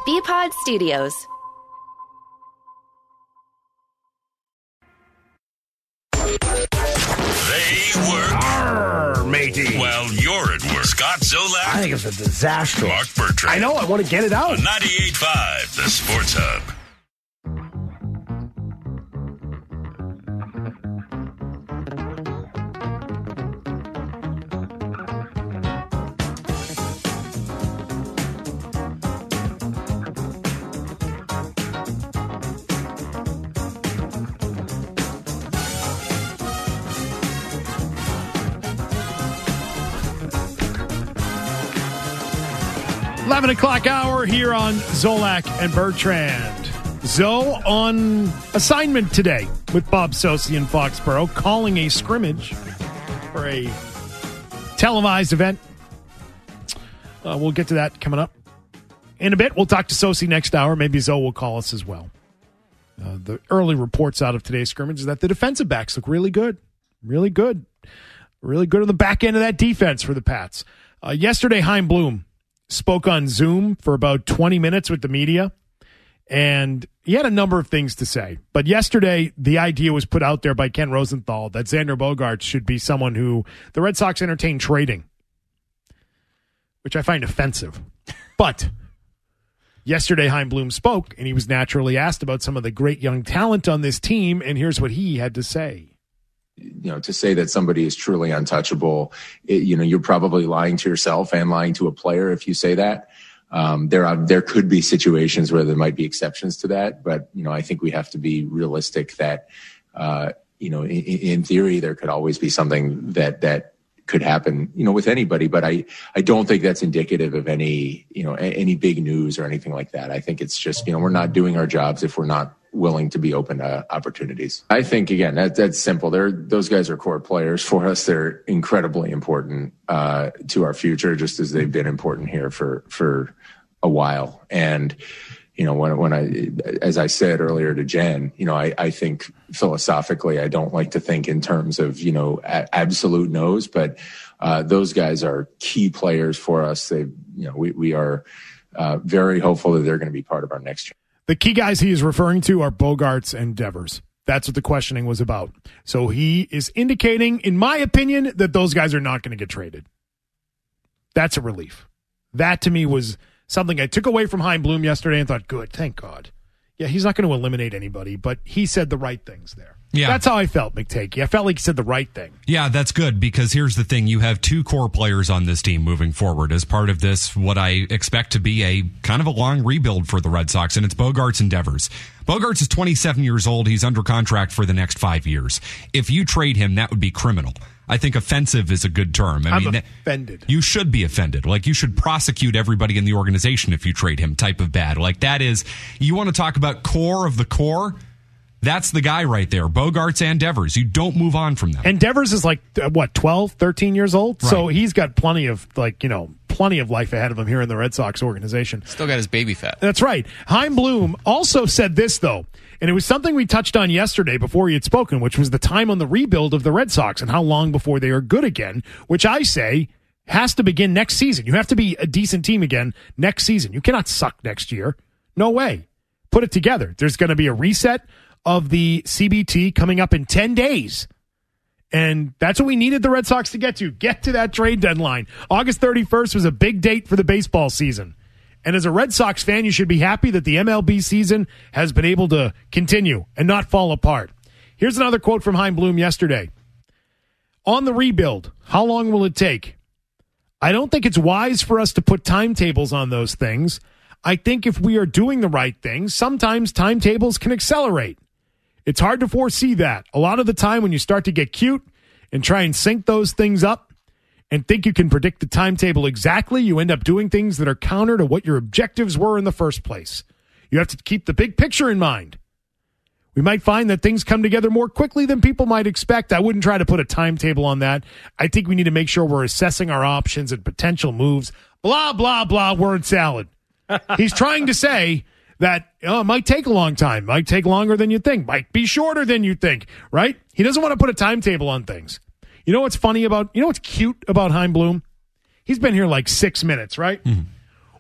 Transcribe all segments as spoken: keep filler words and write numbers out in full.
B-Pod Studios. They work. Arr, matey. Well, you're at work. Scott Zolak. I think it's a disaster. Mark Bertrand. I know. I want to get it out. On ninety-eight point five, the Sports Hub. eleven o'clock hour here on Zolak and Bertrand. Zoe on assignment today with Bob Sosi in Foxborough, calling a scrimmage for a televised event. Uh, we'll get to that coming up in a bit. We'll talk to Sosi next hour. Maybe Zoe will call us as well. Uh, the early reports out of today's scrimmage is that the defensive backs look really good. Really good. Really good on the back end of that defense for the Pats. Uh, yesterday, Chaim Bloom spoke on Zoom for about twenty minutes with the media, and he had a number of things to say. But yesterday, the idea was put out there by Ken Rosenthal that Xander Bogaerts should be someone who the Red Sox entertain trading, which I find offensive. But yesterday, Chaim Bloom spoke, and he was naturally asked about some of the great young talent on this team, and here's what he had to say. You know, to say that somebody is truly untouchable, it, you know, you're probably lying to yourself and lying to a player if you say that. Um, there are, there could be situations where there might be exceptions to that, but, you know, I think we have to be realistic that, uh, you know, in, in theory, there could always be something that, that could happen, you know, with anybody, but I, I don't think that's indicative of any, you know, any big news or anything like that. I think it's just, you know, we're not doing our jobs if we're not willing to be open to opportunities. I think, again, that, that's simple. They're, those guys are core players for us. They're incredibly important uh, to our future, just as they've been important here for, for a while. And, you know, when, when I, as I said earlier to Jen, you know, I, I think philosophically, I don't like to think in terms of, you know, a, absolute no's, but uh, those guys are key players for us. They, you know, we, we are uh, very hopeful that they're going to be part of our next year. The key guys he is referring to are Bogaerts and Devers. That's what the questioning was about. So he is indicating, in my opinion, that those guys are not going to get traded. That's a relief. That, to me, was something I took away from Chaim Bloom yesterday and thought, good, thank God. Yeah, he's not going to eliminate anybody, but he said the right things there. Yeah. That's how I felt, McTakey. I felt like he said the right thing. Yeah, that's good, because here's the thing. You have two core players on this team moving forward as part of this, what I expect to be a kind of a long rebuild for the Red Sox, and it's Bogaerts and Devers. Bogaerts is twenty-seven years old. He's under contract for the next five years. If you trade him, that would be criminal. I think offensive is a good term. I I'm mean, offended. You should be offended. Like, you should prosecute everybody in the organization if you trade him type of bad. Like, that is, you want to talk about core of the core? That's the guy right there. Bogaerts and Devers. You don't move on from them. And Devers is like, uh, what, twelve, thirteen years old? Right. So he's got plenty of, like, you know, plenty of life ahead of him here in the Red Sox organization. Still got his baby fat. That's right. Chaim Bloom also said this, though, and it was something we touched on yesterday before he had spoken, which was the time on the rebuild of the Red Sox and how long before they are good again, which I say has to begin next season. You have to be a decent team again next season. You cannot suck next year. No way. Put it together. There's going to be a reset of the C B T coming up in ten days. And that's what we needed the Red Sox to get to. Get to that trade deadline. August thirty-first was a big date for the baseball season. And as a Red Sox fan, you should be happy that the M L B season has been able to continue and not fall apart. Here's another quote from Chaim Bloom yesterday. On the rebuild, how long will it take? I don't think it's wise for us to put timetables on those things. I think if we are doing the right things, sometimes timetables can accelerate. It's hard to foresee that. A lot of the time when you start to get cute and try and sync those things up and think you can predict the timetable exactly, you end up doing things that are counter to what your objectives were in the first place. You have to keep the big picture in mind. We might find that things come together more quickly than people might expect. I wouldn't try to put a timetable on that. I think we need to make sure we're assessing our options and potential moves. Blah, blah, blah, word salad. He's trying to say that oh, it might take a long time, might take longer than you think, might be shorter than you think, right? He doesn't want to put a timetable on things. You know what's funny about, you know what's cute about Chaim Bloom? He's been here like six minutes, right? Mm-hmm.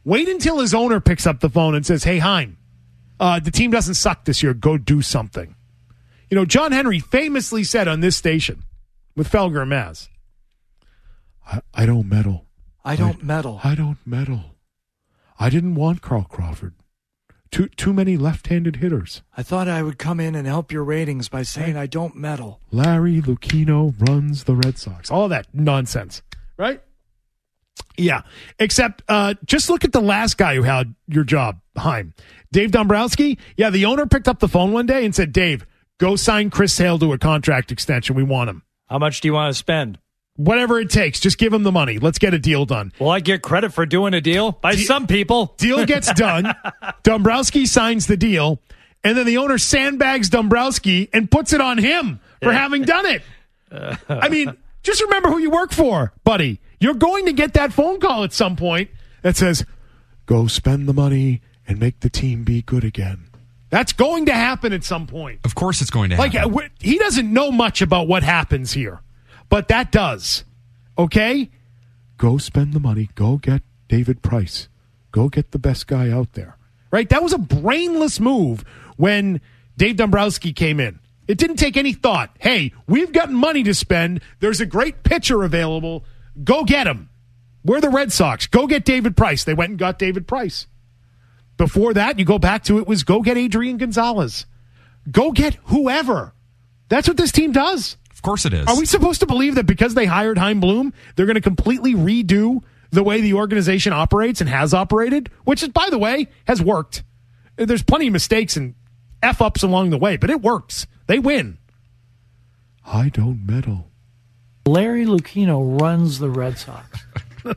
Wait until his owner picks up the phone and says, hey, Hein, uh, the team doesn't suck this year. Go do something. You know, John Henry famously said on this station with Felger and Maz, I, I don't meddle. I don't I, meddle. I don't meddle. I didn't want Carl Crawford. Too too many left-handed hitters. I thought I would come in and help your ratings by saying I don't meddle. Larry Lucchino runs the Red Sox. All that nonsense, right? Yeah, except uh, just look at the last guy who had your job, Heim. Dave Dombrowski. Yeah, the owner picked up the phone one day and said, Dave, go sign Chris Sale to a contract extension. We want him. How much do you want to spend? Whatever it takes. Just give him the money. Let's get a deal done. Will I get credit for doing a deal? By De- some people. Deal gets done. Dombrowski signs the deal. And then the owner sandbags Dombrowski and puts it on him for having done it. I mean, just remember who you work for, buddy. You're going to get that phone call at some point that says, go spend the money and make the team be good again. That's going to happen at some point. Of course it's going to happen. Like, he doesn't know much about what happens here. But that does. Okay? Go spend the money. Go get David Price. Go get the best guy out there. Right? That was a brainless move when Dave Dombrowski came in. It didn't take any thought. Hey, we've got money to spend. There's a great pitcher available. Go get him. We're the Red Sox. Go get David Price. They went and got David Price. Before that, you go back to it was go get Adrian Gonzalez. Go get whoever. That's what this team does. Of course it is. Are we supposed to believe that because they hired Chaim Bloom, they're going to completely redo the way the organization operates and has operated? Which, is, by the way, has worked. There's plenty of mistakes and F-ups along the way, but it works. They win. I don't meddle. Larry Lucchino runs the Red Sox.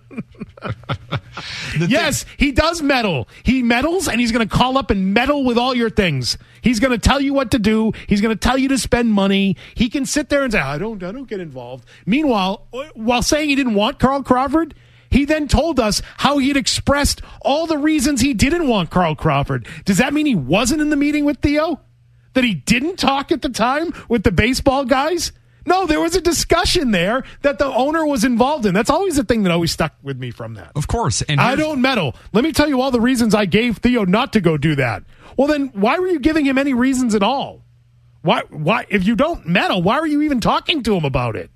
Yes, he does meddle. He meddles, and he's going to call up and meddle with all your things. He's going to tell you what to do. He's going to tell you to spend money. He can sit there and say, I don't, I don't get involved. Meanwhile, while saying he didn't want Carl Crawford, he then told us how he had expressed all the reasons he didn't want Carl Crawford. Does that mean he wasn't in the meeting with Theo? That he didn't talk at the time with the baseball guys? No, there was a discussion there that the owner was involved in. That's always the thing that always stuck with me from that. Of course. And I don't meddle. Let me tell you all the reasons I gave Theo not to go do that. Well, then why were you giving him any reasons at all? Why? Why? If you don't meddle, why were you even talking to him about it?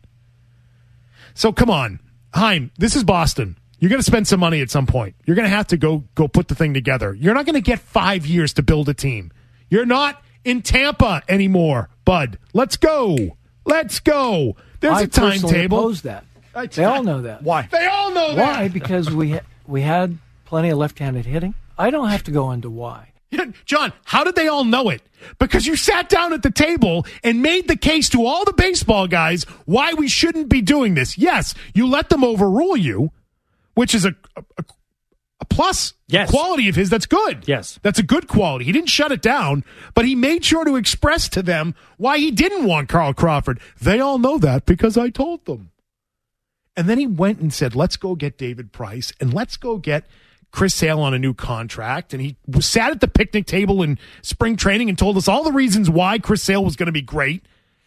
So come on, Chaim, this is Boston. You're going to spend some money at some point. You're going to have to go go put the thing together. You're not going to get five years to build a team. You're not in Tampa anymore, bud. Let's go. Let's go. There's I a timetable. I oppose that. They all know that. Why? They all know that. Why? Because we ha- we had plenty of left-handed hitting. I don't have to go into why. John, how did they all know it? Because you sat down at the table and made the case to all the baseball guys why we shouldn't be doing this. Yes, you let them overrule you, which is a, a, a plus yes. quality of his that's good. Yes. That's a good quality. He didn't shut it down, but he made sure to express to them why he didn't want Carl Crawford. They all know that because I told them. And then he went and said, let's go get David Price and let's go get Chris Sale on a new contract. And he sat at the picnic table in spring training and told us all the reasons why Chris Sale was going to be great.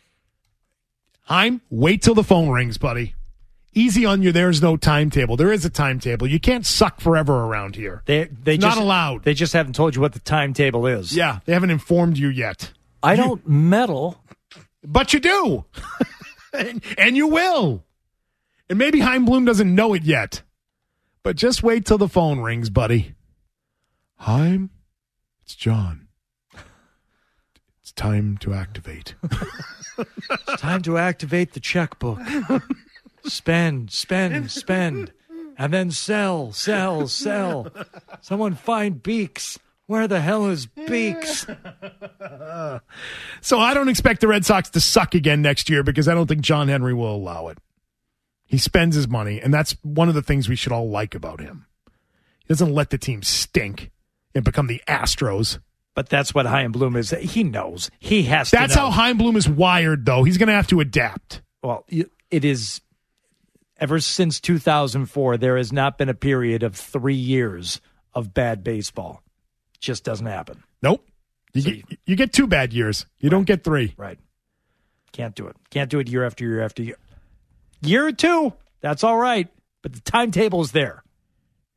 Chaim, wait till the phone rings, buddy. Easy on you. There's no timetable. There is a timetable. You can't suck forever around here. They, they it's just, not allowed. They just haven't told you what the timetable is. Yeah, they haven't informed you yet. I you, don't meddle. But you do. and, and you will. And maybe Chaim Bloom doesn't know it yet. But just wait till the phone rings, buddy. Chaim, it's John. It's time to activate. It's time to activate the checkbook. Spend, spend, spend. And then sell, sell, sell. Someone find Beeks. Where the hell is Beeks? So I don't expect the Red Sox to suck again next year because I don't think John Henry will allow it. He spends his money, and that's one of the things we should all like about him. He doesn't let the team stink and become the Astros. But that's what Chaim Bloom is. He knows. He has that's to know. That's how Chaim Bloom is wired, though. He's going to have to adapt. Well, it is... Ever since two thousand four, there has not been a period of three years of bad baseball. It just doesn't happen. Nope. You, So get, you get two bad years. You right. don't get three. Right. Can't do it. Can't do it year after year after year. Year or two, that's all right. But the timetable is there.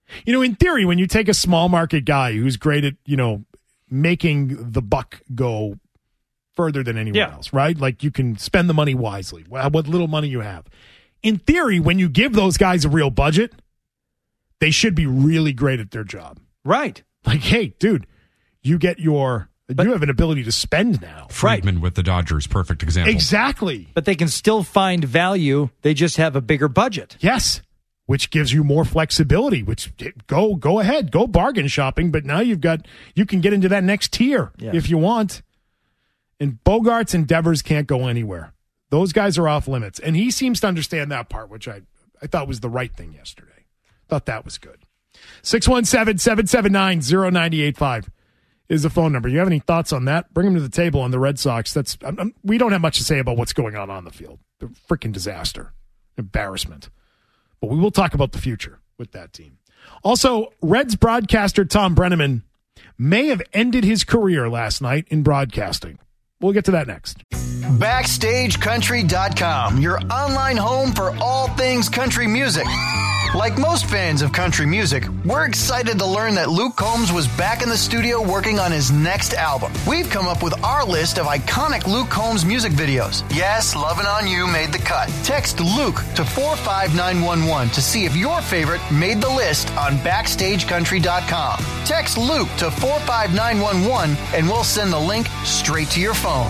You know, in theory, when you take a small market guy who's great at, you know, making the buck go further than anyone Yeah. else, right? Like you can spend the money wisely, what little money you have. In theory, when you give those guys a real budget, they should be really great at their job. Right. Like, hey, dude, you get your, But- you have an ability to spend now. Friedman with the Dodgers, perfect example. Exactly. But they can still find value. They just have a bigger budget. Yes. Which gives you more flexibility, which go, go ahead, go bargain shopping. But now you've got, you can get into that next tier Yeah. if you want. And Bogarts and Devers can't go anywhere. Those guys are off limits. And he seems to understand that part, which I, I thought was the right thing yesterday. Thought that was good. six one seven, seven seven nine, zero nine eight five is the phone number. You have any thoughts on that? Bring them to the table on the Red Sox. That's I'm, I'm, we don't have much to say about what's going on on the field. The freaking disaster. Embarrassment. But we will talk about the future with that team. Also, Reds broadcaster Tom Brenneman may have ended his career last night in broadcasting. We'll get to that next. Backstage Country dot com, your online home for all things country music. Like most fans of country music, we're excited to learn that Luke Combs was back in the studio working on his next album. We've come up with our list of iconic Luke Combs music videos. Yes, Lovin' On You made the cut. Text Luke to four five nine one one to see if your favorite made the list on Backstage Country dot com. Text Luke to four five nine one one and we'll send the link straight to your phone.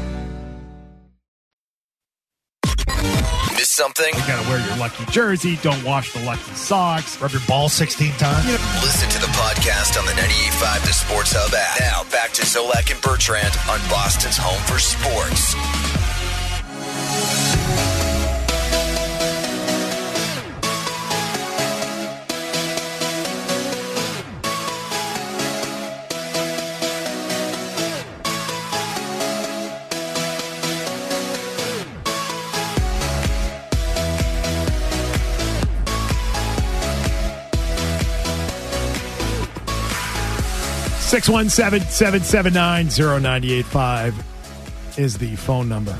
Miss something? You got to wear your lucky jersey. Don't wash the lucky socks. Rub your ball sixteen times. Listen to the podcast on the ninety-eight point five The Sports Hub app. Now back to Zolak and Bertrand on Boston's home for sports. six one seven, seven seven nine, zero nine eight five is the phone number.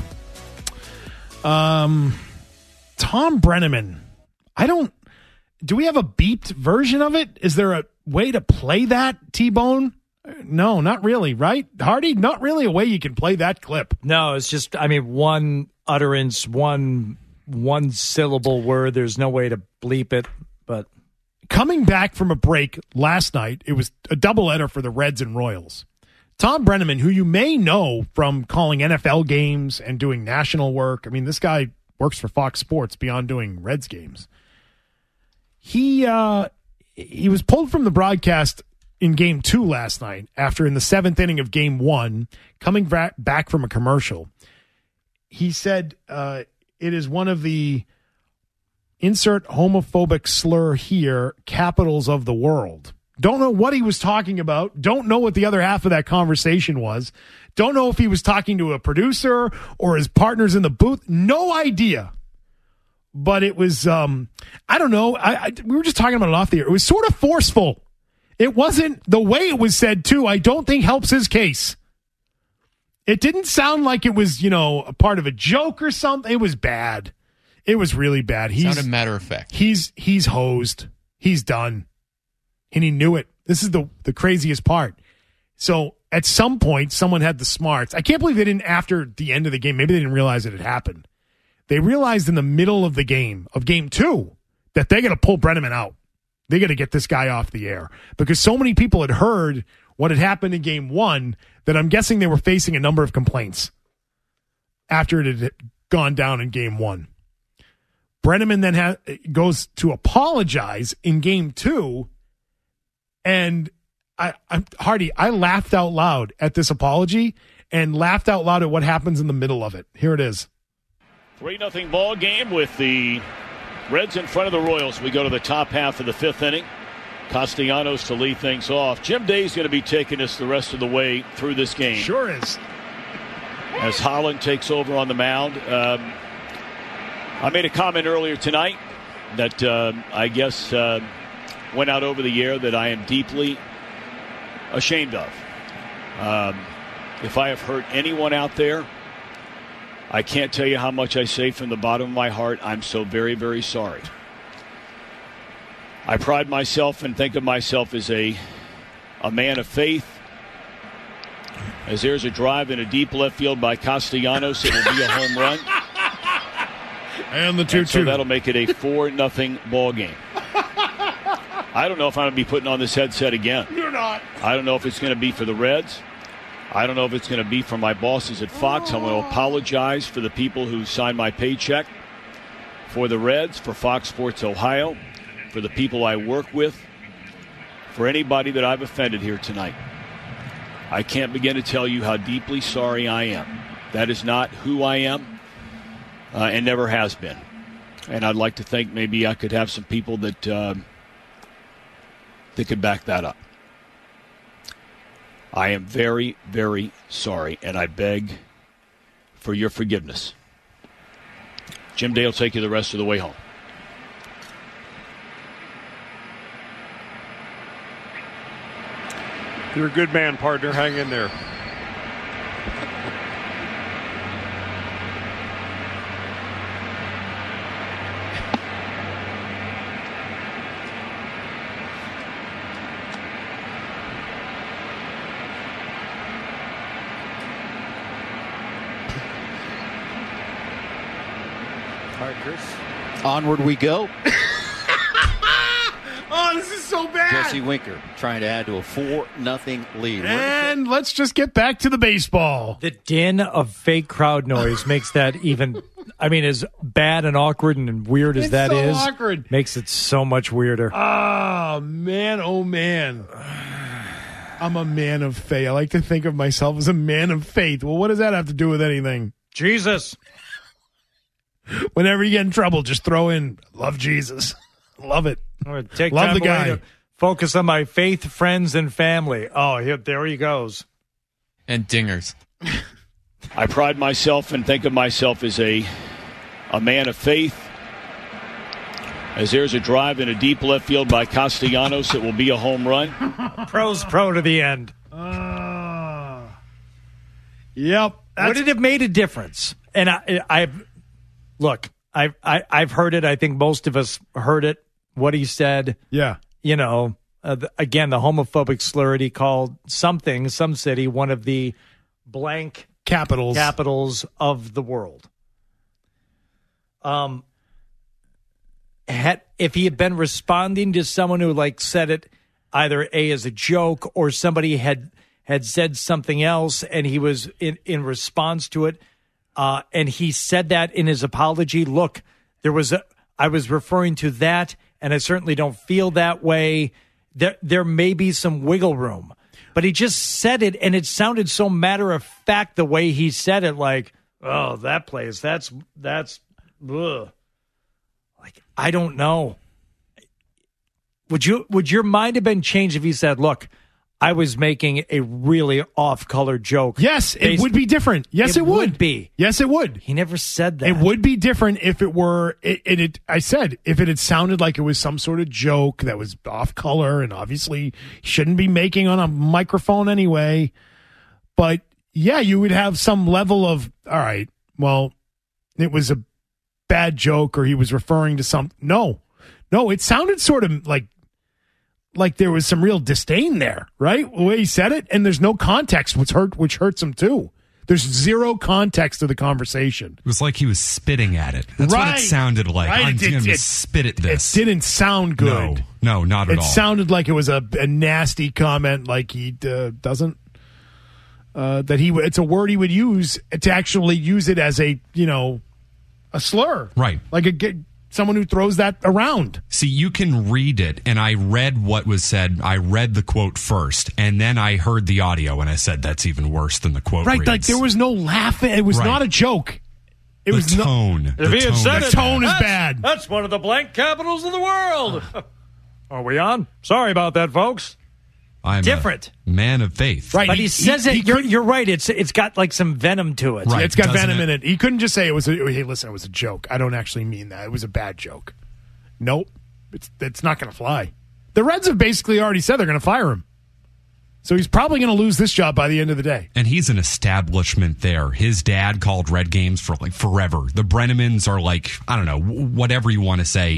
Um, Tom Brenneman. I don't. Do we have a beeped version of it? Is there a way to play that, T-Bone? No, not really, right? Hardy, not really a way you can play that clip. No, it's just, I mean, one utterance, one one syllable word. There's no way to bleep it, but... Coming back from a break last night, it was a doubleheader for the Reds and Royals. Tom Brenneman, who you may know from calling N F L games and doing national work. I mean, this guy works for Fox Sports beyond doing Reds games. He uh, he was pulled from the broadcast in game two last night after in the seventh inning of game one, coming back from a commercial. He said uh, it is one of the insert homophobic slur here, capitals of the world. Don't know what he was talking about. Don't know what the other half of that conversation was. Don't know if he was talking to a producer or his partners in the booth. No idea. But it was, um, I don't know. I, I we were just talking about it off the air. It was sort of forceful. It wasn't the way it was said, too, I don't think helps his case. It didn't sound like it was, you know, a part of a joke or something. It was bad. It was really bad. He's sounded matter of fact. He's he's hosed. He's done. And he knew it. This is the, the craziest part. So at some point, someone had the smarts. I can't believe they didn't after the end of the game. Maybe they didn't realize it had happened. They realized in the middle of the game, of game two, that they got to pull Brenneman out. They got to get this guy off the air. Because so many people had heard what had happened in game one that I'm guessing they were facing a number of complaints after it had gone down in game one. Brenneman then ha- goes to apologize in game two, and I, I'm Hardy. I laughed out loud at this apology and laughed out loud at what happens in the middle of it. Here it is. three nothing ball game with the Reds in front of the Royals. We go to the top half of the fifth inning. Castellanos to lead things off. Jim Day's going to be taking us the rest of the way through this game. Sure is. As Holland takes over on the mound. Um, I made a comment earlier tonight that uh, I guess uh, went out over the air that I am deeply ashamed of. Um, if I have hurt anyone out there, I can't tell you how much I say from the bottom of my heart. I'm so very, very sorry. I pride myself and think of myself as a a man of faith. As there's a drive in a deep left field by Castellanos, it will be a home run. And the two and so two. that'll make it a four nothing ball game. I don't know if I'm going to be putting on this headset again. You're not. I don't know if it's going to be for the Reds. I don't know if it's going to be for my bosses at Fox. I'm going to apologize for the people who signed my paycheck. For the Reds, for Fox Sports Ohio, for the people I work with, for anybody that I've offended here tonight. I can't begin to tell you how deeply sorry I am. That is not who I am uh, and never has been. And I'd like to think maybe I could have some people that, uh, that could back that up. I am very, very sorry, and I beg for your forgiveness. Jim Day will take you the rest of the way home. You're a good man, partner. Hang in there. All right, Chris. Onward we go. Oh, this is so bad. Jesse Winker trying to add to a four nothing lead. And let's just get back to the baseball. The din of fake crowd noise makes that even, I mean, as bad and awkward and weird as It's that so is, awkward. makes it so much weirder. Oh, man. Oh, man. I'm a man of faith. I like to think of myself as a man of faith. Well, what does that have to do with anything? Jesus. Whenever you get in trouble, just throw in, love Jesus. Love it. Or take Love time the guy. away to focus on my faith, friends, and family. Oh, here, there he goes. And dingers. I pride myself and think of myself as a a man of faith. As there's a drive in a deep left field by Castellanos, it will be a home run. Pro's pro to the end. Uh, yep. Would it have made a difference? And I, I've look, I've I, I've heard it. I think most of us heard it. What he said. Yeah. You know, uh, the, again, the homophobic slur he called something, some city, one of the blank capitals capitals of the world. Um, had if he had been responding to someone who like said it either A as a joke or somebody had had said something else and he was in, in response to it, uh, and he said that in his apology. Look, there was a I was referring to that. And I certainly don't feel that way. There, there may be some wiggle room. But he just said it, and it sounded so matter of fact the way he said it, like, oh, that place, that's, that's, ugh. Like, I don't know. Would you, would your mind have been changed if he said, look, I was making a really off-color joke? Yes, it based- would be different. Yes, it, It would. would be. Yes, it would. He never said that. It would be different if it were. It, it, it. I said if it had sounded like it was some sort of joke that was off color, and obviously shouldn't be making on a microphone anyway. But yeah, you would have some level of all right. Well, it was a bad joke, or he was referring to some. No, no, it sounded sort of like. Like there was some real disdain there, right? The way he said it, and there's no context, which hurt, which hurts him too. There's zero context to the conversation. It was like he was spitting at it. That's right. what it sounded like. Right. I'm It- going to it- spit at this. It didn't sound good. No, no, not at it all. It sounded like it was a, a nasty comment, like he uh, doesn't. Uh, that he, w- it's a word he would use to actually use it as a, you know, a slur, right? Like a g- someone who throws that around. See, you can read it, and I read what was said. I read the quote first, and then I heard the audio, and I said, that's even worse than the quote Right, reads. like there was no laughing. It was Right. not a joke. It the was tone. No, the If he had tone said the it, tone is that's- bad. That's one of the blank capitals of the world. Are we on? Sorry about that, folks. I'm Different. a man of faith. Right. But he, He- says he- it. he you're, couldn't- you're right. It's it's got like some venom to it. Right. Yeah, it's got doesn't venom it? in it. He couldn't just say it was a, hey, listen, it was a joke. I don't actually mean that. It was a bad joke. Nope. It's, it's not going to fly. The Reds have basically already said they're going to fire him. So he's probably going to lose this job by the end of the day. And he's an establishment there. His dad called Red games for like forever. The Brennemans are like, I don't know, whatever you want to say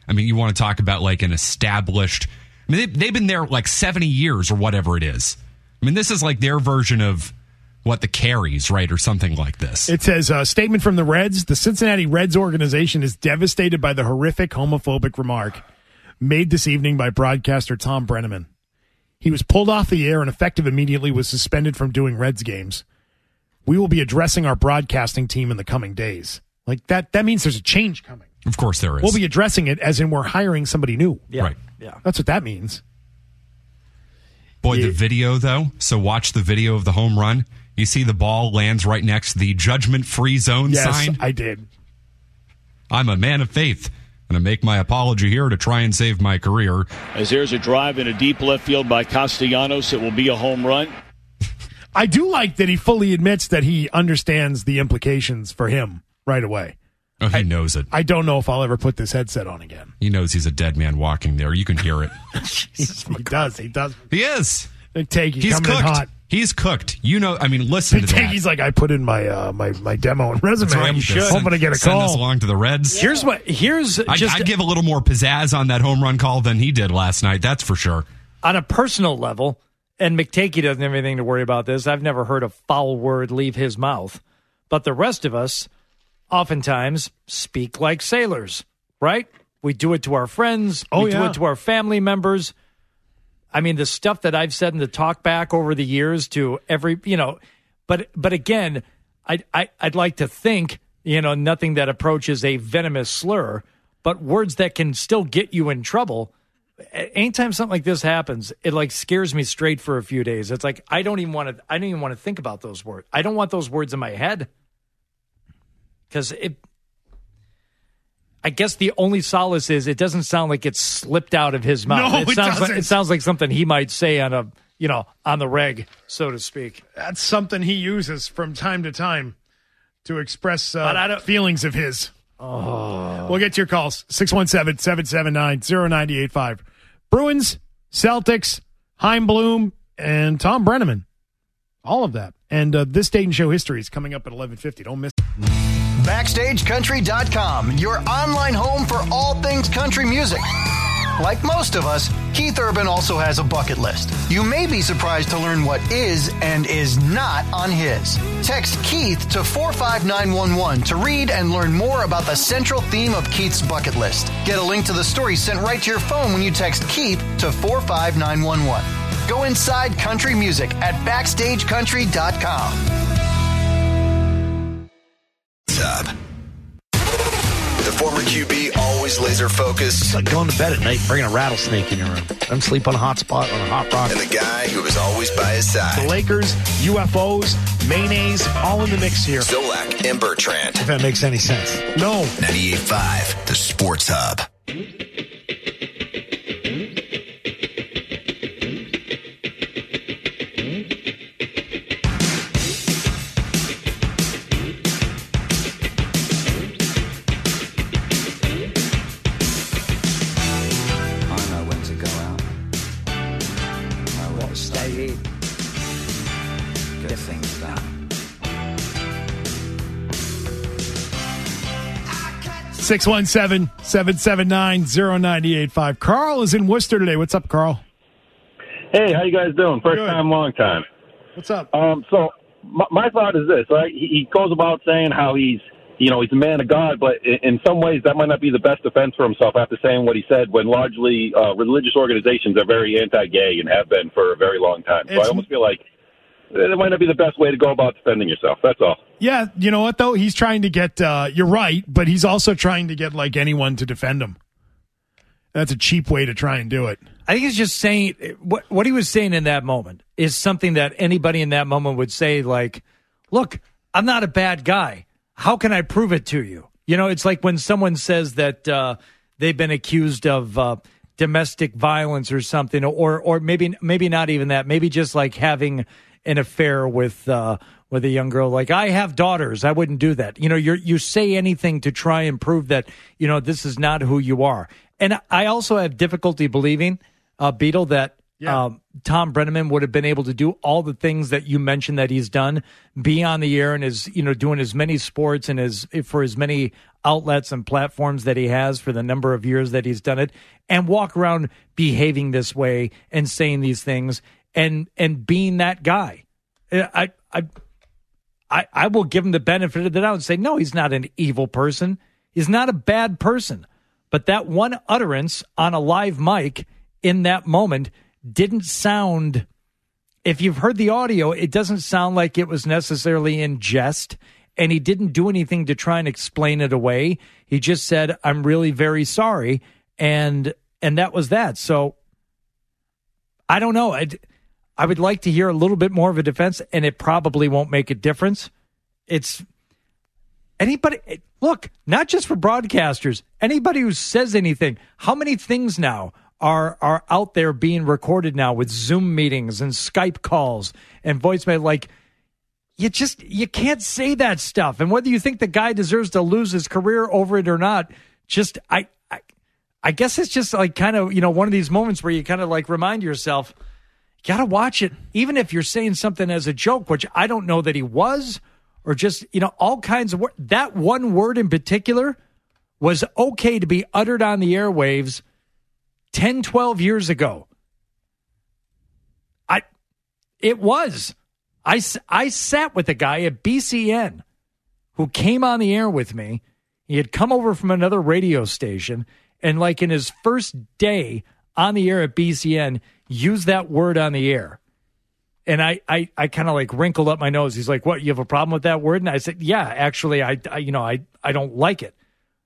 I mean, you want to talk about like an established, I mean, they, they've been there like seventy years or whatever it is. I mean, this is like their version of what the Carries, right? Or something like this. It says, a statement from the Reds. The Cincinnati Reds organization is devastated by the horrific homophobic remark made this evening by broadcaster Tom Brenneman. He was pulled off the air and effective immediately was suspended from doing Reds games. We will be addressing our broadcasting team in the coming days. Like that, that means there's a change coming. Of course there is. We'll be addressing it as in we're hiring somebody new. Yeah. Right. Yeah. That's what that means. Boy, Yeah. the video, though. So watch the video of the home run. You see the ball lands right next to the judgment-free zone Yes, sign? I did. I'm a man of faith. I'm going to make my apology here to try and save my career. As there's a drive in a deep left field by Castellanos, it will be a home run. I do like that he fully admits that he understands the implications for him right away. Oh, he I, knows it. I don't know if I'll ever put this headset on again. He knows he's a dead man walking there. You can hear it. he, he does. He does. He is. Take He's coming cooked. in hot. He's cooked. You know, I mean, listen to that. He's like, I put in my uh, my my demo and resume. That's right. I'm You should. hoping to get a Send call. this along to the Reds. Here's what. Here's I, just I'd give a little more pizzazz on that home run call than he did last night. That's for sure. on a personal level, and McTakey doesn't have anything to worry about this. I've never heard a foul word leave his mouth. But the rest of us oftentimes speak like sailors, right? We do it to our friends. Oh, we yeah. do it to our family members. I mean, the stuff that I've said in the talk back over the years to every, you know, but but again, I, I, I'd like to think, you know, nothing that approaches a venomous slur, but words that can still get you in trouble. Anytime something like this happens, it like scares me straight for a few days. It's like I don't even want to. I don't even want to think about those words. I don't want those words in my head because it. I guess the only solace is it doesn't sound like it's slipped out of his mouth. No, it, it sounds like doesn't. it sounds like something he might say on a you know on the reg, so to speak. That's something he uses from time to time to express But I uh, don't- feelings of his. Oh. We'll get to your calls. six one seven, seven seven nine, zero nine eight five. Bruins, Celtics, Heim Bloom, and Tom Brenneman. All of that. And uh, this Dayton Show history is coming up at eleven fifty. Don't miss it. Backstage Country dot com, your online home for all things country music. Like most of us, Keith Urban also has a bucket list. You may be surprised to learn what is and is not on his. Text Keith to four five nine one one to read and learn more about the central theme of Keith's bucket list. Get a link to the story sent right to your phone when you text Keith to four five nine one one. Go inside country music at backstage country dot com. Up. The former Q B always laser focused. It's like going to bed at night, bringing a rattlesnake in your room. I'm sleep on a hot spot on a hot rock. And the guy who was always by his The side. Lakers, U F Os, mayonnaise, all in the mix here. Zolak and Bertrand. If that makes any sense. No. ninety-eight point five, the Sports Hub. I know when to go out. I know when to stay in. Get things done. six one seven, seven seven nine, zero nine eight five. Carl is in Worcester today. What's up, Carl? Hey, how you guys doing? First Good. time, long time. What's up? Um, so my, my thought is this, right? He, he goes about saying how he's, you know, he's a man of God, but in, in some ways that might not be the best defense for himself after saying what he said when largely uh, religious organizations are very anti-gay and have been for a very long time. So It's- I almost feel like it might not be the best way to go about defending yourself. That's all. Yeah, you know what, though? He's trying to get, uh, you're right, but he's also trying to get, like, anyone to defend him. That's a cheap way to try and do it. I think he's just saying what what he was saying in that moment is something that anybody in that moment would say, like, look, I'm not a bad guy. How can I prove it to you? You know, it's like when someone says that uh, they've been accused of uh, domestic violence or something, or or maybe maybe not even that, maybe just like having an affair with uh, with a young girl. Like, I have daughters. I wouldn't do that. You know, you you say anything to try and prove that, you know, this is not who you are. And I also have difficulty believing, uh, Beetle, that Yeah. Um, Tom Brenneman would have been able to do all the things that you mentioned that he's done, be on the air and is, you know, doing as many sports and as for as many outlets and platforms that he has for the number of years that he's done it, and walk around behaving this way and saying these things and and being that guy. I I I, I will give him the benefit of the doubt and say, no, he's not an evil person. He's not a bad person. But that one utterance on a live mic in that moment didn't sound, if you've heard the audio, it doesn't sound like it was necessarily in jest, and he didn't do anything to try and explain it away. He just said, I'm really very sorry, and and that was that. So, I don't know. I'd, I would like to hear a little bit more of a defense, and it probably won't make a difference. It's anybody, look, not just for broadcasters, anybody who says anything, how many things now are are out there being recorded now with Zoom meetings and Skype calls and voicemail? Like, you just, you can't say that stuff. And whether you think the guy deserves to lose his career over it or not, just, I, I, I guess it's just like kind of, you know, one of these moments where you kind of like remind yourself, you got to watch it, even if you're saying something as a joke, which I don't know that he was, or just, you know, all kinds of words. That one word in particular was okay to be uttered on the airwaves ten, twelve years ago. I, it was. I, I sat with a guy at B C N who came on the air with me. He had come over from another radio station, and like in his first day on the air at B C N, used that word on the air. And I, I, I kind of like wrinkled up my nose. He's like, what, you have a problem with that word? And I said, yeah, actually, I, I you know, I, I don't like it.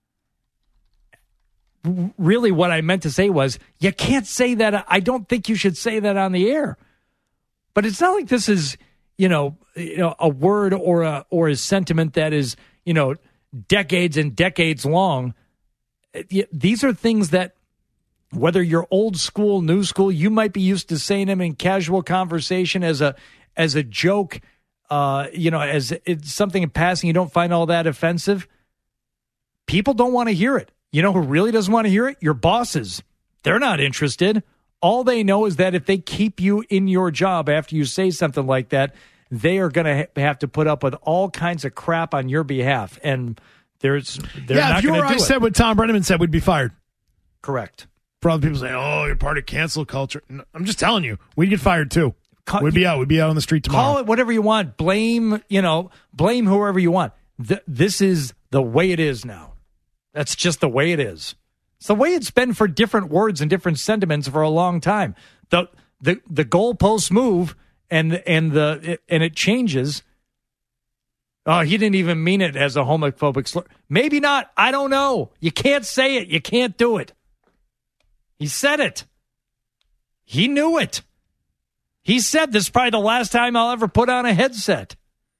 Really, what I meant to say was, you can't say that. I don't think you should say that on the air. But it's not like this is, you know, you know, a word or a or a sentiment that is, you know, decades and decades long. These are things that, whether you're old school, new school, you might be used to saying them in casual conversation as a as a joke, uh, you know, as it's something in passing. You don't find all that offensive. People don't want to hear it. You know who really doesn't want to hear it? Your bosses. They're not interested. All they know is that if they keep you in your job after you say something like that, they are going to ha- have to put up with all kinds of crap on your behalf. And there's, they're yeah, not if you going or to I do it. said what Tom Brenneman said, we'd be fired. Correct. For other people saying, oh, you're part of cancel culture. No, I'm just telling you, we'd get fired too. Call, we'd be out. We'd be out on the street tomorrow. Call it whatever you want. Blame, you know, blame whoever you want. Th- this is the way it is now. That's just the way it is. It's the way it's been for different words and different sentiments for a long time. The the the goalposts move and and the and it changes. Oh, he didn't even mean it as a homophobic slur. Maybe not. I don't know. You can't say it. You can't do it. He said it. He knew it. He said this is probably the last time I'll ever put on a headset.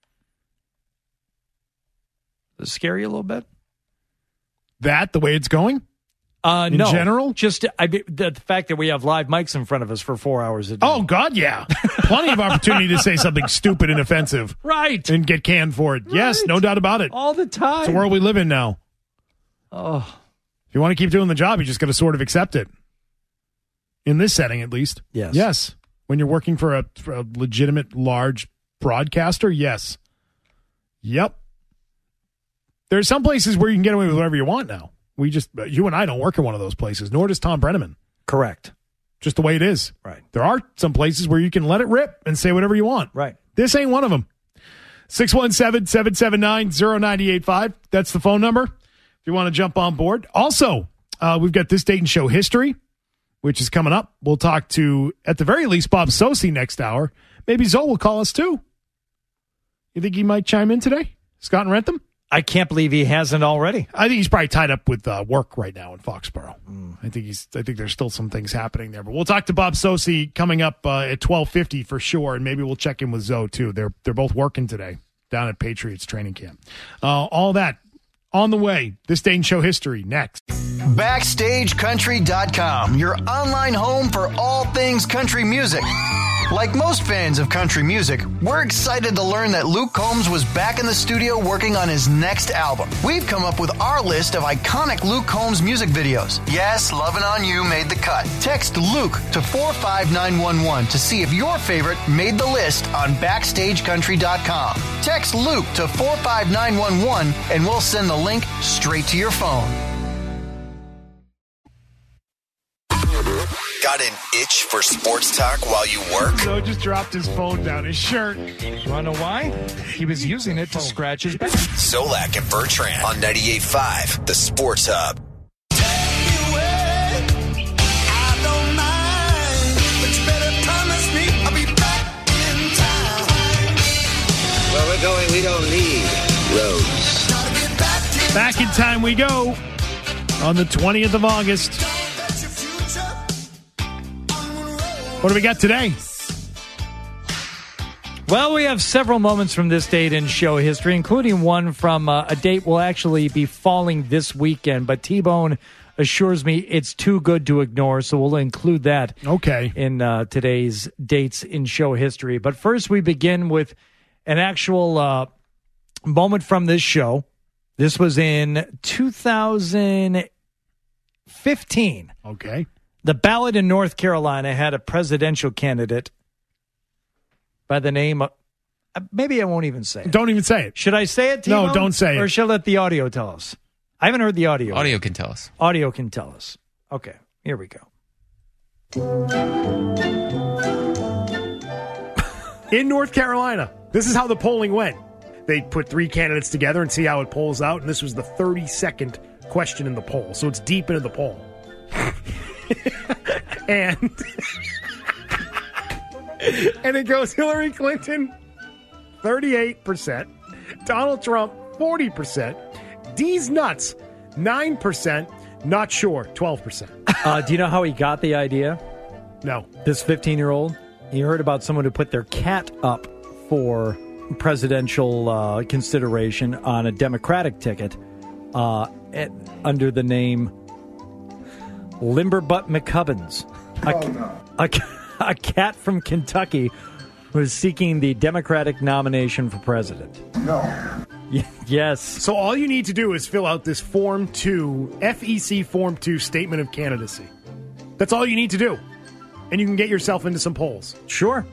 Does it scare you a little bit? That, the way it's going? Uh, in no. general? Just I, the, the fact that we have live mics in front of us for four hours a day. Oh, God, yeah. Plenty of opportunity to say something stupid and offensive. Right. And get canned for it. Right. Yes, no doubt about it. All the time. It's the world we live in now. Oh. If you want to keep doing the job, you just got to sort of accept it. In this setting, at least. Yes. Yes. When you're working for a, for a legitimate, large broadcaster, yes. Yep. There's some places where you can get away with whatever you want now. We just, you and I don't work in one of those places, nor does Tom Brenneman. Correct. Just the way it is. Right. There are some places where you can let it rip and say whatever you want. Right. This ain't one of them. six one seven, seven seven nine, zero nine eight five. That's the phone number if you want to jump on board. Also, uh, we've got This Dayton Show history, which is coming up. We'll talk to, at the very least, Bob Sosi next hour. Maybe Zoe will call us too. You think he might chime in today? Scott and Rentham? I can't believe he hasn't already. I think he's probably tied up with uh, work right now in Foxborough. Mm. I think he's. I think there's still some things happening there. But we'll talk to Bob Sosi coming up uh, at twelve fifty for sure, and maybe we'll check in with Zoe too. They're they're both working today down at Patriots training camp. Uh, all that on the way. This Dayton Show history next. Backstage Country dot com, your online home for all things country music. Like most fans of country music, we're excited to learn that Luke Combs was back in the studio working on his next album. We've come up with our list of iconic Luke Combs music videos. Yes, Lovin' On You made the cut. Text Luke to four five nine one one to see if your favorite made the list on backstage country dot com. Text Luke to four five nine one one and we'll send the link straight to your phone. Got an itch for sports talk while you work? So just dropped his phone down his shirt. You want to know why? He was using it to scratch his back. Zolak and Bertrand on ninety-eight point five, the Sports Hub. Where we're going, we don't need roads. Back in time we go on the twentieth of August. What do we got today? Well, we have several moments from this date in show history, including one from uh, a date will actually be falling this weekend. But T-Bone assures me it's too good to ignore, so we'll include that okay. in uh, today's dates in show history. But first, we begin with an actual uh, moment from this show. This was in two thousand fifteen. Okay. The ballot in North Carolina had a presidential candidate by the name of, uh, maybe I won't even say it. Don't even say it. Should I say it, T-Bone? No, don't say it. Or shall I let the audio tell us? I haven't heard the audio. Audio can tell us. Audio can tell us. Okay, here we go. In North Carolina, this is how the polling went. They put three candidates together and see how it polls out, and this was the thirty-second question in the poll, so it's deep into the poll. and and it goes Hillary Clinton, thirty-eight percent, Donald Trump, forty percent, D's nuts, nine percent, not sure, twelve percent. Uh, do you know how he got the idea? No. This fifteen-year-old? He heard about someone who put their cat up for presidential uh, consideration on a Democratic ticket uh, at, under the name Limberbutt McCubbins. A, oh, no. a, a cat from Kentucky was seeking the Democratic nomination for president. No. Y- yes. So all you need to do is fill out this Form two, F E C Form two Statement of Candidacy. That's all you need to do. And you can get yourself into some polls. Sure.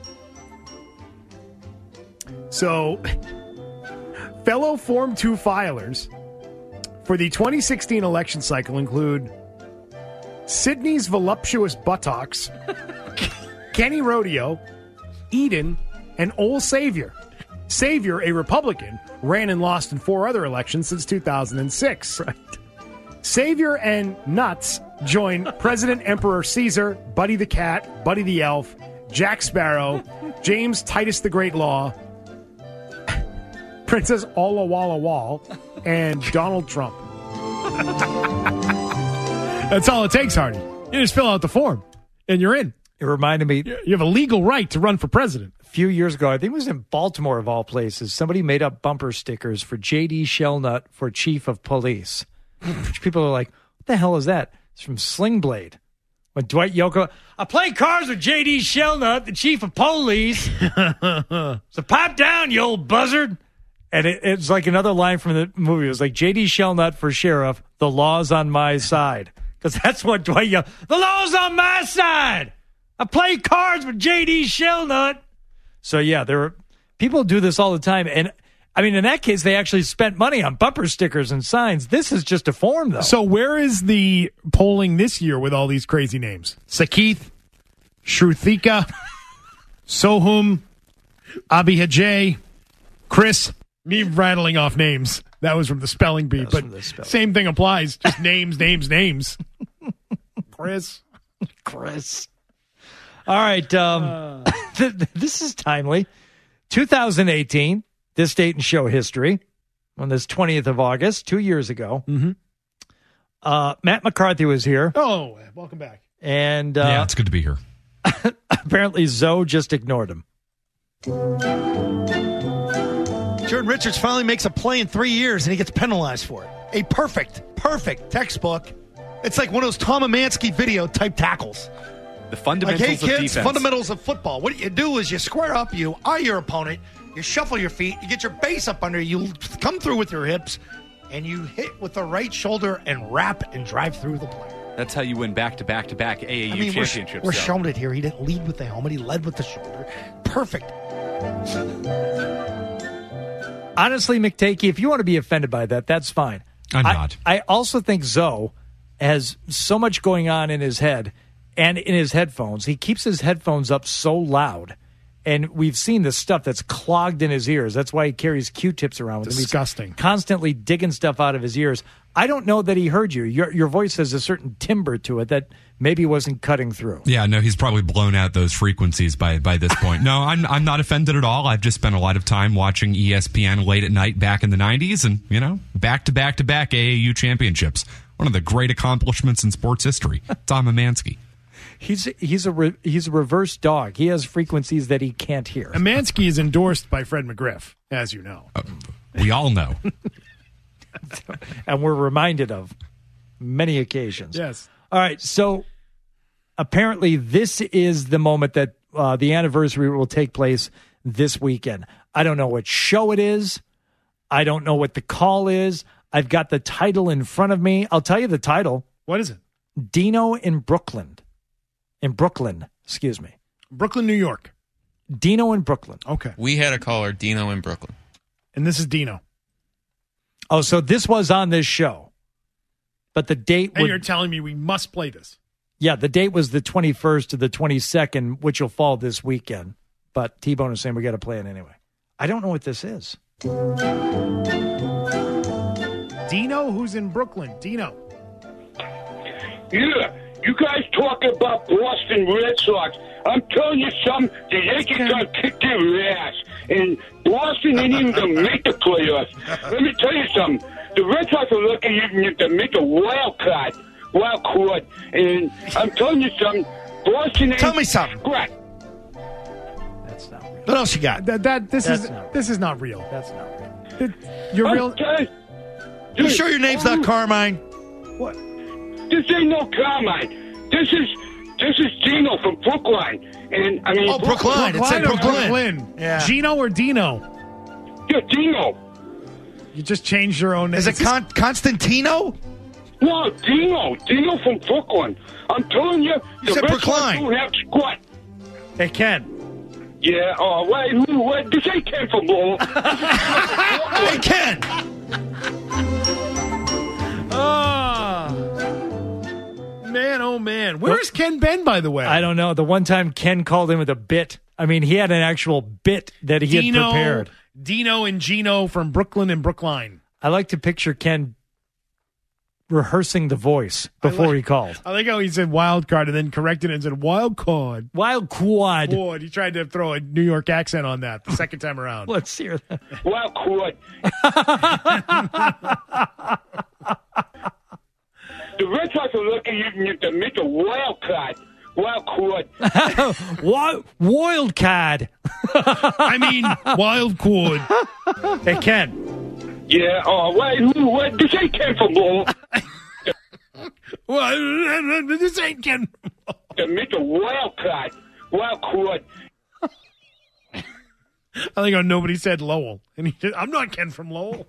So, fellow Form two filers for the twenty sixteen election cycle include Sydney's voluptuous buttocks, Kenny Rodeo, Eden, and Old Savior. Savior, a Republican, ran and lost in four other elections since two thousand six. Right. Savior and Nuts join President Emperor Caesar, Buddy the Cat, Buddy the Elf, Jack Sparrow, James Titus the Great Law, Princess Olla Walla Wall, and Donald Trump. That's all it takes, Hardy. You just fill out the form, and you're in. It reminded me. You have a legal right to run for president. A few years ago, I think it was in Baltimore, of all places, somebody made up bumper stickers for J D Shellnut for chief of police. Which people are like, what the hell is that? It's from Sling Blade. When Dwight Yoakam, I play cards with J D Shellnut, the chief of police. So pipe down, you old buzzard. And it, it's like another line from the movie. It was like, J D Shellnut for sheriff, the law's on my side. Because that's what Dwight Yoakam, the law's on my side. I play cards with J D Shellnut. So, yeah, there are, people do this all the time. And, I mean, in that case, they actually spent money on bumper stickers and signs. This is just a form, though. So where is the polling this year with all these crazy names? Sakith, Shruthika, Sohum, Abihajay, Chris. Me rattling off names. That was from the spelling bee, but spelling. Same thing applies. Just names, names, names. Chris. Chris. All right. Um, uh. This is timely. two thousand eighteen, this date in show history, on this twentieth of August, two years ago. Mm-hmm. Uh, Matt McCarthy was here. Oh, welcome back. And uh, yeah, it's good to be here. Apparently, Zoe just ignored him. Jordan Richards finally makes a play in three years, and he gets penalized for it. A perfect, perfect textbook. It's like one of those Tom Amansky video type tackles. The Like, fundamentals hey, of kids, defense. fundamentals of football. What you do is you square up, you eye your opponent, you shuffle your feet, you get your base up under you, you come through with your hips, and you hit with the right shoulder and wrap and drive through the player. That's how you win back-to-back-to-back A A U I mean, championships. we're, we're though. showing it here. He didn't lead with the helmet. He led with the shoulder. Perfect. Honestly, McTakey, if you want to be offended by that, that's fine. I'm I, not. I also think Zoe has so much going on in his head and in his headphones. He keeps his headphones up so loud, and we've seen the stuff that's clogged in his ears. That's why he carries Q-tips around with him. He's Disgusting. constantly digging stuff out of his ears. I don't know that he heard you. Your your voice has a certain timbre to it that maybe wasn't cutting through. Yeah, no, he's probably blown out those frequencies by by this point. No, I'm I'm not offended at all. I've just spent a lot of time watching E S P N late at night back in the nineties, and you know, back to back to back A A U championships. One of the great accomplishments in sports history. Tom Amansky. He's he's a re, he's a reverse dog. He has frequencies that he can't hear. Amansky is endorsed by Fred McGriff, as you know. Uh, we all know. And we're reminded of many occasions. Yes. All right. So apparently this is the moment that uh, the anniversary will take place this weekend. I don't know what show it is. I don't know what the call is. I've got the title in front of me. I'll tell you the title. What is it? Dino in Brooklyn. In Brooklyn, excuse me. Brooklyn, New York. Dino in Brooklyn. Okay. We had a caller, Dino in Brooklyn. And this is Dino. Oh, so this was on this show. But the date And would, you're telling me we must play this. yeah, the date was the twenty-first to the twenty-second, which will fall this weekend. But T-Bone is saying we got to play it anyway. I don't know what this is. Dino, who's in Brooklyn? Dino. Yeah, you guys talk about Boston Red Sox. I'm telling you something, the Yankees gonna kick their ass. And Boston ain't even gonna make the playoffs. Let me tell you something. The Red Sox are looking even to make a wild card, wild card. And I'm telling you something, Boston ain't... Tell me something. Correct. That's not real. What else you got? That, that this That's is not this is not real. That's not real. It- you're real. Okay. You sure your name's not Carmine? What? This ain't no Carmine. This is this is Dino from Brookline. And I mean, Oh, Brookline. It said Brookline or Brooklyn. Brooklyn? Yeah. Gino or Dino? Yeah, Dino. You just changed your own name. Is it Con- Constantino? No, Dino. Dino from Brooklyn. I'm telling you, You the said Red Sox Brookline. don't have squat. Hey, Ken. Yeah, oh, wait, who, wait, this ain't Ken from Lowell. Hey, Ken. Oh. Man, oh, man. Where's Ken Ben, by the way? I don't know. The one time Ken called in with a bit. I mean, he had an actual bit that he Dino, had prepared. Dino and Gino from Brooklyn and Brookline. I like to picture Ken rehearsing the voice before like- he called. I like how he said wild card and then corrected it and said wild card. Wild quad. Quad. He tried to throw a New York accent on that the second time around. Let's hear that. Well, quad. The Red Sox are looking even to make a wild card. Wild quad. Wild, wild card. I mean, wild quad. Hey, Ken. Yeah, oh, wait, who, wait, this ain't Ken from Lowell. Well, this ain't Ken. To make a wild card. Wild quad. I think how nobody said Lowell. And he said, I'm not Ken from Lowell.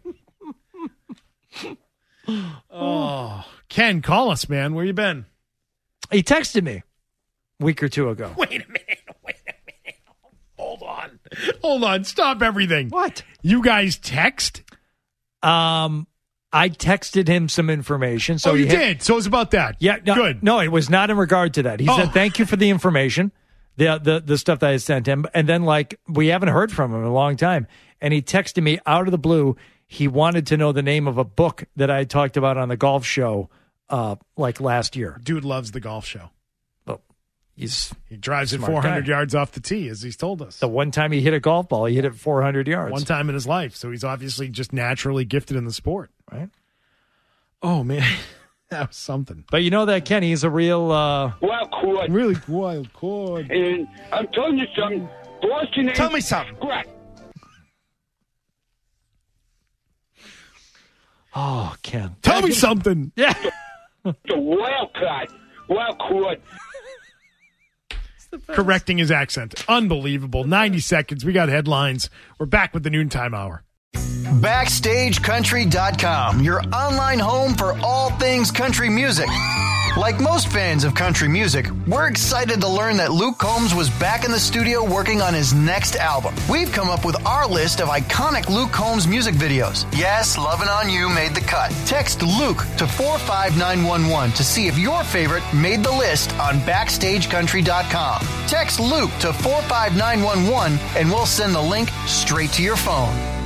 Oh, Ken, call us, man. Where you been? He texted me a week or two ago. Wait a minute. Wait a minute. Hold on. Hold on. Stop everything. What? You guys text? Um, I texted him some information. So oh, you he hit- did? So it was about that? Yeah. No, Good. No, it was not in regard to that. He Oh. said, thank you for the information, the, the, the stuff that I sent him. And then, like, we haven't heard from him in a long time. And he texted me out of the blue. He wanted to know the name of a book that I talked about on the golf show, uh, like last year. Dude loves the golf show. Well, he's He drives it Smart four hundred guy. yards off the tee, as he's told us. the one time he hit a golf ball, he hit it four hundred yards. One time in his life. So he's obviously just naturally gifted in the sport. Right. Oh, man. That was something. But you know that Kenny is a real. Uh, Wild quad. Really wild cord. And I'm telling you something, Boston ain't... Tell me something. Correct. oh, Ken. Tell me something. Yeah. The wild card. Wild quad. correcting his accent. Unbelievable. ninety seconds. We got headlines. We're back with the noontime hour. Backstage Country dot com, your online home for all things country music. Like most fans of country music, we're excited to learn that Luke Combs was back in the studio working on his next album. We've come up with our list of iconic Luke Combs music videos. Yes, Lovin' On You made the cut. Text Luke to four five nine one one to see if your favorite made the list on Backstage Country dot com. Text Luke to four five nine one one and we'll send the link straight to your phone.